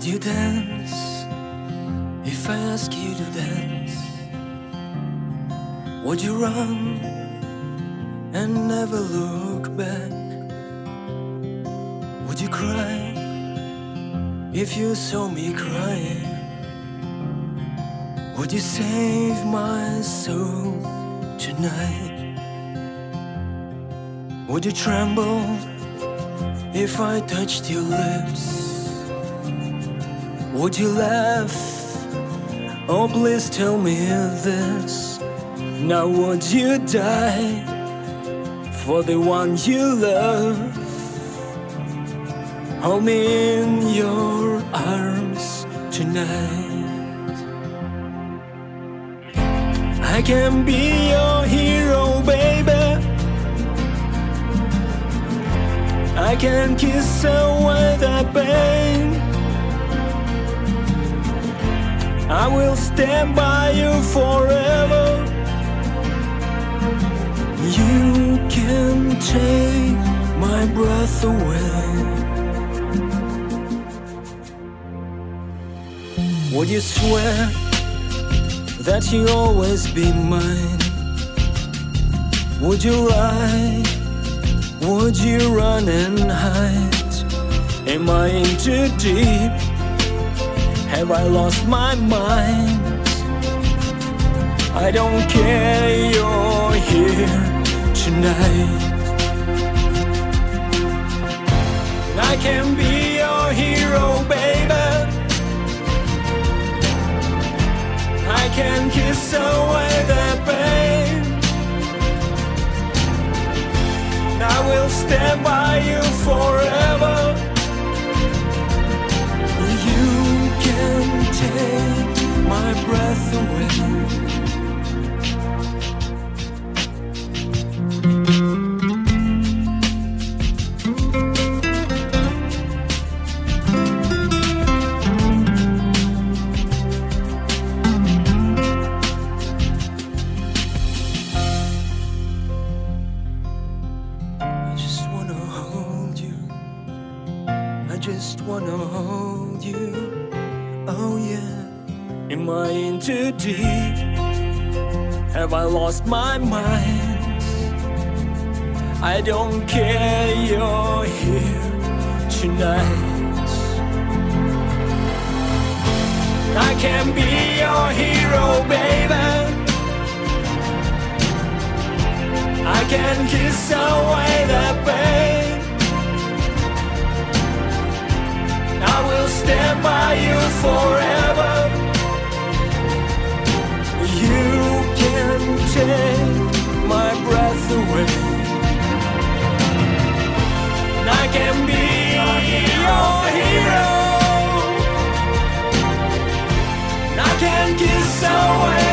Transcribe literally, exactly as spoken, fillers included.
Would you dance if I ask you to dance? Would you run and never look back? Would you cry if you saw me crying? Would you save my soul tonight? Would you tremble if I touched your lips? Would you laugh? Oh, please tell me this. Now would you die for the one you love? Hold me in your arms tonight. I can be your hero, baby. I can kiss away the pain. I will stand by you forever. You can take my breath away. Would you swear that you'll always be mine? Would you lie? Would you run and hide? Am I in too deep? Have I lost my mind? I don't care, you're here tonight. I can be your hero, baby. I can kiss away the pain. I will stand by you forever. You can take my breath away. I just wanna hold you, oh yeah. Am I in too deep? Have I lost my mind? I don't care, you're here tonight. I can be your hero, baby. I can kiss away the pain. I will stand by you forever. You can take my breath away. And I can be your hero. And I can kiss away